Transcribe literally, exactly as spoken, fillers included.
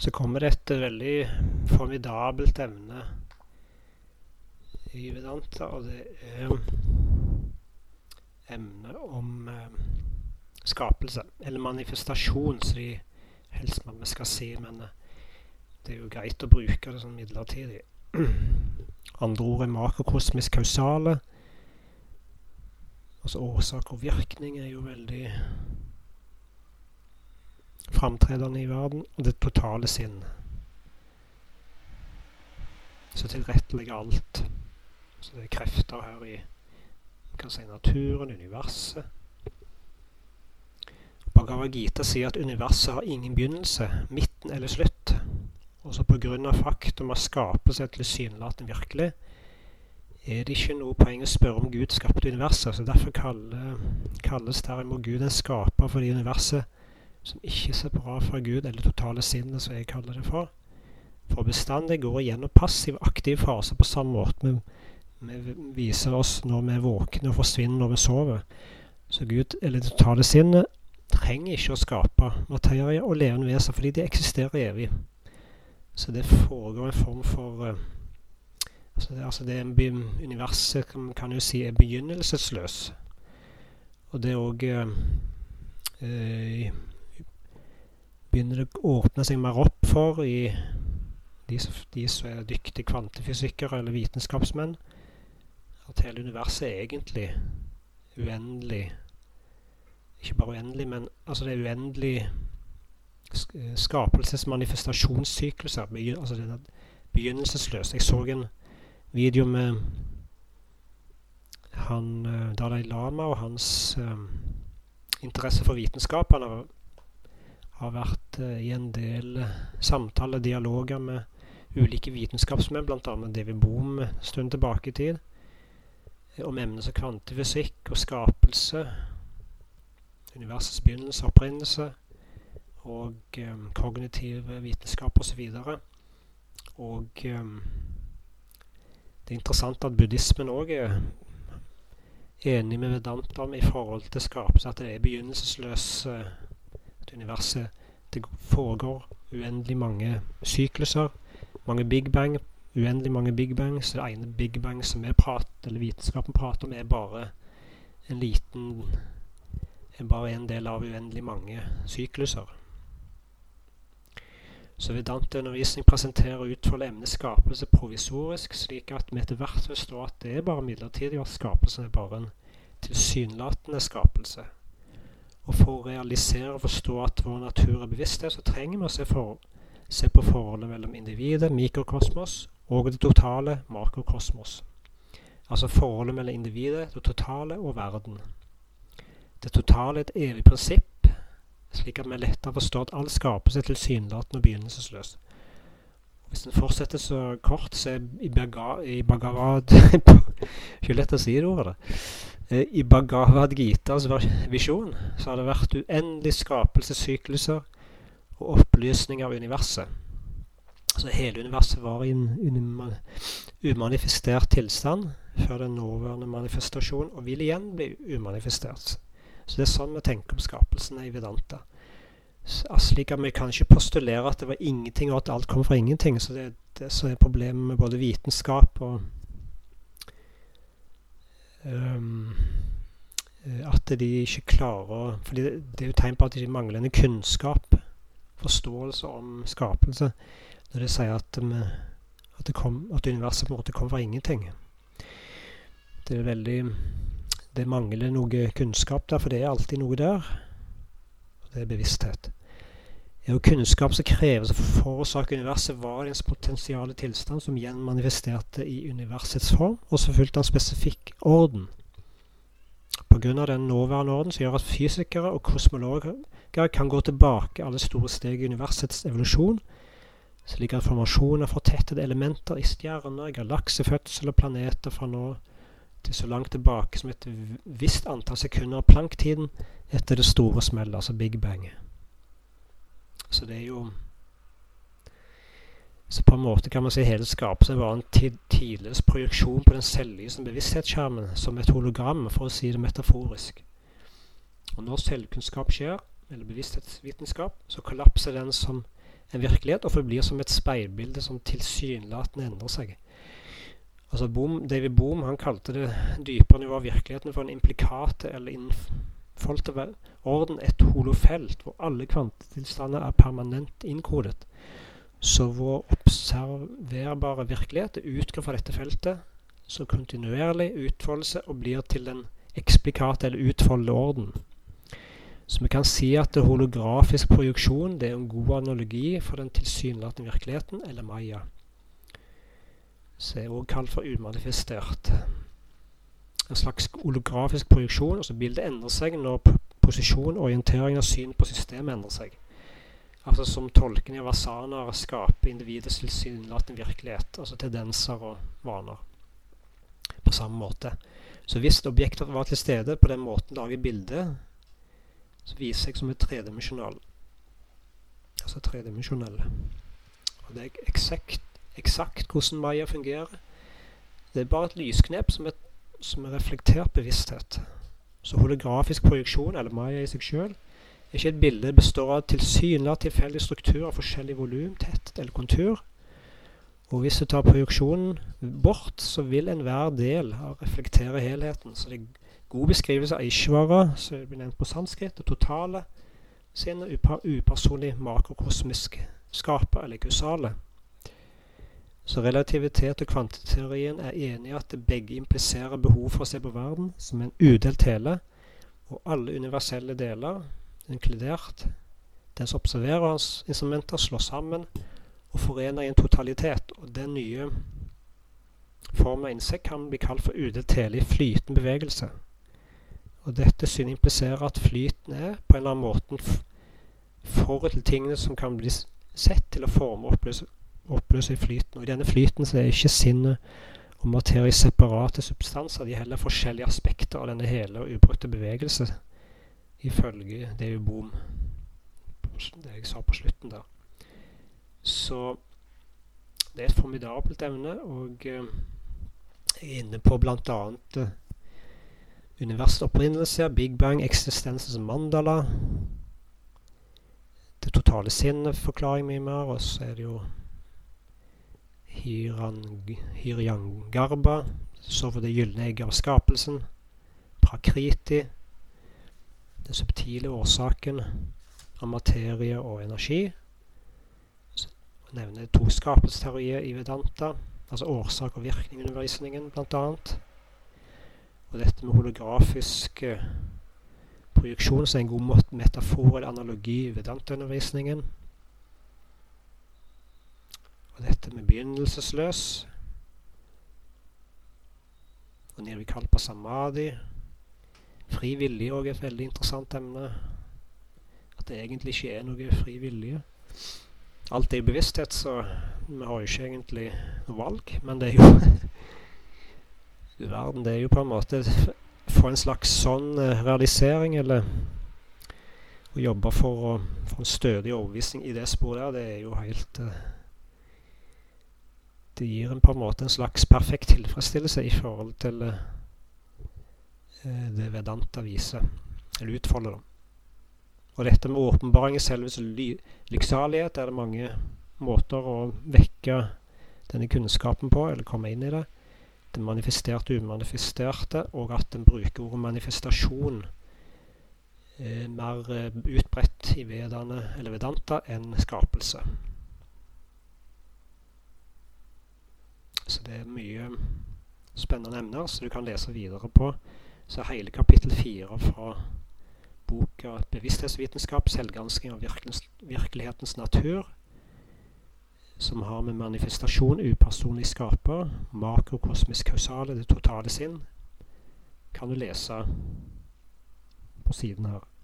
så kommer det et veldig formidabelt emne i Vedanta, og det er emnet om eh, skapelse, eller manifestasjon, som de helst man skal si, men eh, det er jo greit å bruke det sånn midlertidig. Andre ord er makrokosmisk kausale, altså årsak og virkning er jo veldig framtredende i verden, og det totale sinn. Så tilrettelegger alt. Så det er krefter her i kan si, naturen, universet. Bhagavad Gita sier at universet har ingen begynnelse, midten eller slutt. Også på grunn av faktum av skapelse tilsynelatende virkelig, er det ikke noe poeng å spørre om Gud skapte universet. Så derfor kalle, kalles derimot Gud en skaper, fordi universet som ikke ser bra fra Gud, eller totale sinnet, som jeg kaller det for. For bestandig går igjennom passiv og aktiv fase på samme måte. Vi, vi viser oss når vi er våkne og forsvinner når vi sover. Så Gud, eller det totale sinnet, trenger ikke å skape materie og levende vesen, fordi de eksisterer evig. Så det foregår en form for... Uh, altså det, altså det er universet kan, kan jo si er begynnelsesløs. Og det er også... Uh, uh, begynner det å åpne seg mer opp for i de, de som er dyktige kvantefysikere eller vitenskapsmenn, at hele universet er egentlig uendelig. Ikke bare uendelig, men altså det er uendelig skapelsesmanifestasjonssykluser, altså det er begynnelsesløst. Jeg så en video med han, Dalai Lama og hans um, interesse for vitenskap. Han har har vært uh, i en del uh, samtaler, dialoger med ulike vitenskapsmenn, blant annet David Bohm en stund tilbake i tid, uh, om emner som kvantefysikk og skapelse, universets begynnelse, opprinnelse, og um, kognitiv vitenskap og så videre. Og um, det er interessant at buddhismen også er enig med Vedanta i forhold til skapelse, at det er begynnelsesløs uh, universet, det foregår uendelig mange sykluser, mange Big Bang, uendelig mange Big Bang, så det ene Big Bang som vi prater, eller vitenskapen prater om, er bare en liten, er bare en del av uendelig mange sykluser. Så Vedanta-undervisning presenterer utfoldet emnet skapelse provisorisk, slik at vi etter hvert forstår at det er bare midlertidig, og at skapelsen er bare en tilsynelatende skapelse. Og for å realisere og forstå at vår natur er bevissthet, så trenger vi å se, for, se på forholdet mellom individet, mikrokosmos, og det totale makrokosmos. Altså forholdet mellom individet, det totale og verden. Det totale er et evig prinsipp, slik at vi lettere forstår at all skapelse er tilsynelatende og begynnelsesløs. Hvis den fortsetter så kort, så er i, Baga, i Bhagavad... ikke lett å si det ordet. I Bhagavad Gitas visjon så har det vært uendelig skapelsessykluser og opplysning av universet. Så hele universet var i en umanifestert tilstand før den nåværende manifestasjon, og vil igjen bli umanifestert. Så det er sånn vi tenker om skapelsen i Vedanta. Slik at vi kan ikke postulere at det var ingenting og at alt kom fra ingenting, så det er det som er problemet med både vitenskap og Um, at de ikke klarer, fordi det, det er jo tegn på at de mangler en kunnskap, forståelse om skapelse, når de sier at, um, at, det kom, at universet på en måte kom fra ingenting. Det er veldig, det mangler noe kunnskap der, for det er alltid noe der, og det er bevissthet. Det er jo kunnskap som kreves for å forårsake universet var en potensiale tilstand som igjen manifesterte i universets form, og så fulgte en spesifikk orden. På grunn av den nåværende orden som gjør at fysikere og kosmologer kan gå tilbake alle store steg i universets evolusjon, slik at formasjon av fortettede elementer i stjerner, galaksefødsel og planeter fra nå til så langt tilbake som et visst antall sekunder av planktiden etter det store smellet, altså Big Bang. Så det er jo så på en måte kan man si hele skapelsen var en tidligere projeksjon på den selvlysende bevissthetsskjermen som et hologram, for å si det metaforisk. Og når selvkunnskap skjer, eller bevissthetsvitenskap, så kollapser den som en virkelighet og forblir som et speilbilde som tilsynelatende endrer seg. Altså Bohm, David Bohm han kalte det dypere nivå av virkeligheten for en implikate eller innfoldte orden, et holofelt, hvor alle kvantetilstander er permanent innkodet. Så vår observerbare virkelighet utgår fra dette feltet som kontinuerlig utfoldelse og blir til en eksplikate eller utfoldede orden. Så vi kan si at det holografisk projeksjon det er en god analogi for den tilsynelatende virkeligheten, eller Maya. Så er også kalt for umanifestert. En slags holografisk projeksjon, altså bildet endrer seg når posisjon og orienteringen av syn på systemet endrer seg. Altså som tolkning av asanaer skaper individets tilsynelatende virkelighet, altså tendenser og vaner. På samme måte. Så hvis objektet var til stede på den måten lager bildet, så viser seg som et tredimensjonal. Altså tredimensjonell. Og det er eksakt, eksakt hvordan Maya fungerer. Det er bare et lysknep som er, som er reflektert bevissthet. Så holografisk projeksjon, eller Maya i seg selv, er ikke et bilde består av tilsynelatende tilfeldig struktur av forskjellig volum, tetthet eller kontur. Og hvis du tar projeksjonen bort, så vil enhver del reflektere helheten. Så det er god beskrivelse av Ishvara, som blir nevnt på sanskrit, det totale sinne, upa, upersonlig, makrokosmisk skaper eller kausale. Så relativitet og kvantiteorien er enige at det begge impliserer behov for å se på verden som en udelt hele, og alle universelle deler, inkludert den som observerer hans instrumenter, slår sammen og forener i en totalitet, og den nye formen av innsikt kan bli kalt for udelt hele i flytende bevegelse. Og dette syn impliserer at flyten er på en eller annen måte forut til tingene som kan bli sett til å forme og oppløse, oppløse i flyten. Og i denne flyten så er ikke sinnet og materie separate substanser, de er heller forskjellige aspekter av denne hele og ubrukte bevegelse, ifølge David Bohm, det jeg sa på slutten der. Så det er et formidabelt evne, og eh, jeg er inne på blant annet eh, universets opprinnelse, Big Bang, eksistensens mandala, det totale sinnet forklaring mye mer, og så er det jo Hiranyangarbha, så for det gyllene egget av skapelsen, Prakriti, den subtile årsaken av materie og energi. Så jeg nevner to skapelsesteorier i Vedanta, altså årsak og virkning-undervisningen blant annet. Og dette med holografisk eh, projeksjon som er en god metafor eller analogi i Vedanta-undervisningen. Og dette med begynnelsesløs. Og nirvikalpa samadhi. Frivillig er også et veldig interessant emne. At det egentlig ikke er noe frivillige. Alt er i bevissthet, så vi har jo ikke egentlig noe valg, men det er jo verden, det er jo på en måte få en slags sånn uh, realisering, eller å jobbe for å få en stødig overbevisning i det sporet der, det er jo helt uh, det gir en på en måte en slags perfekt tilfredsstillelse i forhold til uh, det Vedanta viser, eller utfolder dem. Og dette med åpenbaring i selves ly lyksalighet er det mange måter å vekke denne kunnskapen på, eller komme inn i det. Det manifesterte og umanifesterte, og at den bruker ordet manifestasjon eh, mer eh, utbredt i vedane, eller Vedanta enn skapelse. Så det er mye spennende emner, så du kan lese videre på. Så hele kapittel fire fra boka Bevissthetsvitenskap, selvgransking av virkelighetens natur, som har med manifestasjon, upersonlig skaper, makrokosmisk kausale, det totale sinn, kan du lese på siden her.